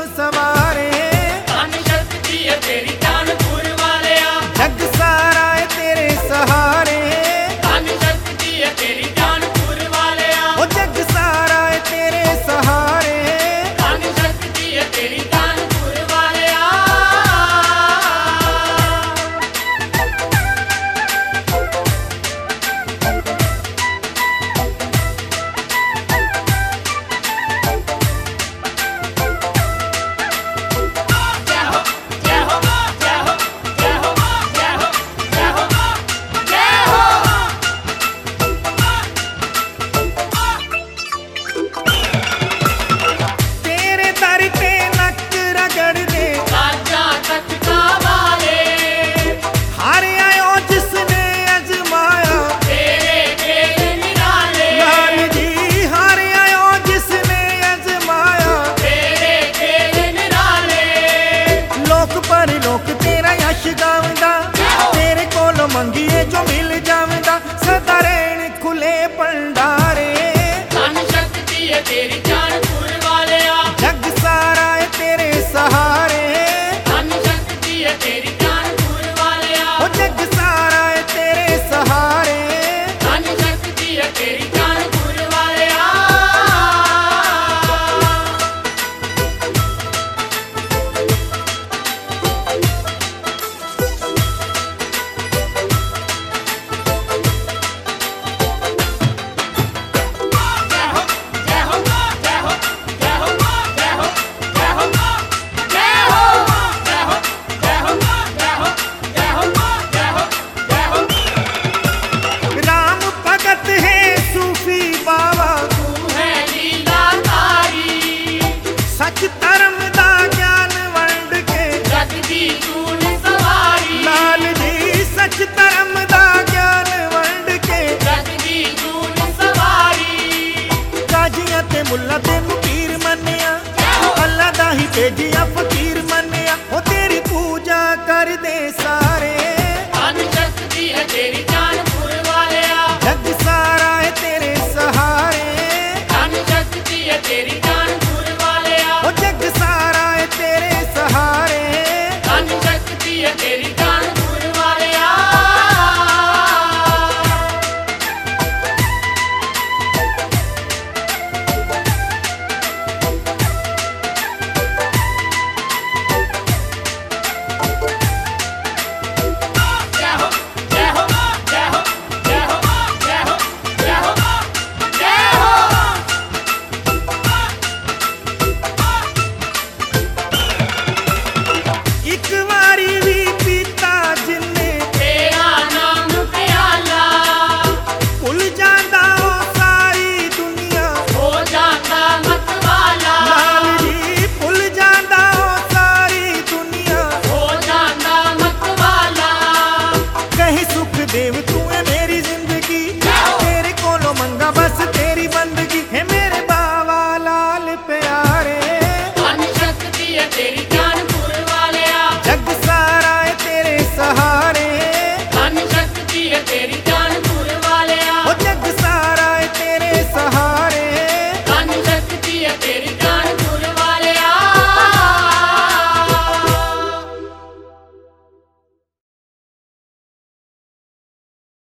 सवारे। धन शक्ति है तेरी कानपुर वालिया, जग सारा है तेरे सहारे। धन शक्ति है तेरी कानपुर वालिया, ओ जग सारा है तेरे सहारे। धन शक्ति है तेरी कानपुर वालिया। तेरे दर पे नक रगड़ दे राजा तक का वाले, हार आयो जिसने अजमाया। तेरे खेल निराले, लाल जी हार आयो जिसने अजमाया। तेरे खेल निराले, लोक पर लोक तेरा यश गावंदा, तेरे कोल मंगीए जो मिल जावंदा। सदा रहण खुले भंडारे। धन शक्ति है तेरी कानपुर वालिया, जग सारा है तेरे सहारे। धन शक्ति है तेरी कानपुर वालिया, ओ जग सारा है तेरे सहारे। धन शक्ति है तेरी कानपुर वालिया। जय हो जय हो जय हो जय हो जय हो जय हो जय हो जय हो जय हो जय हो जय हो जय हो जय हो। राम भगत है सूफी बाबा, तू है लीला तारी, सच धर्म दा ज्ञान वंड के। जग दी तून सवारी, लाल जी सच धर्म दा ज्ञान वंड के। जग दी तून सवारी। काजियां ते मुल्ला तेनू पीर मन्निया, अल्लाह दा ही भेजिया फकीर मन्निया। ओ तेरी पूजा कर दे सारे। धन शक्ति है तेरी कानपुर वालिया, जग सारा है तेरे सहारे। धन शक्ति है तेरी कानपुर वालिया, ओ जग सारा है तेरे सहारे। धन शक्ति है तेरी कानपुर वालिया। जय हो जय हो जय हो जय हो जय हो जय हो जय हो। एक वारी भी पीता जिन्ने, तेरा नाम प्याला, भुल जांदा ओ सारी दुनिया। हो जाता मतवाला, लाल जी भुल जांदा ओ सारी दुनिया। हो जाता मतवाला। कहीं सुख देव तू है मेरी जिंदगी, तेरे कोलों मंगा बस तेरी बंदगी है मेरे बाबा लाल प्यारे। धन शक्ति है तेरी कानपुर वालिया, जग सारा है तेरे सहारे। धन शक्ति है तेरी कानपुर वालिया, ओ जग सारा है तेरे सहारे। धन शक्ति है तेरी कानपुर